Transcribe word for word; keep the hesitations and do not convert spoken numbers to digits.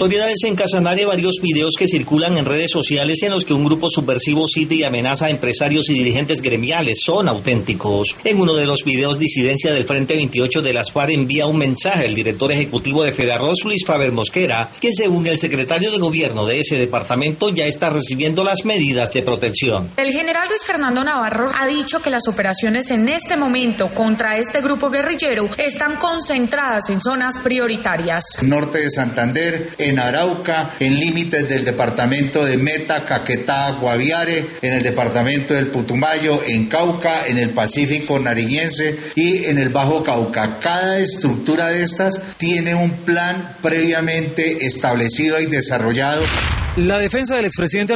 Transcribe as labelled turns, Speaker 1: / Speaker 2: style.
Speaker 1: Autoridades en Casanare varios videos que circulan en redes sociales en los que un grupo subversivo cita y amenaza a empresarios y dirigentes gremiales son auténticos. En uno de los videos, disidencia del Frente veintiocho de las FARC envía un mensaje al director ejecutivo de Fedarroz, Luis Faber Mosquera, que según el secretario de gobierno de ese departamento ya está recibiendo las medidas de protección.
Speaker 2: El general Luis Fernando Navarro ha dicho que las operaciones en este momento contra este grupo guerrillero están concentradas en zonas prioritarias.
Speaker 3: Norte de Santander, en Arauca, en límites del departamento de Meta, Caquetá, Guaviare, en el departamento del Putumayo, en Cauca, en el Pacífico nariñense y en el Bajo Cauca. Cada estructura de estas tiene un plan previamente establecido y desarrollado.
Speaker 4: La defensa del expresidente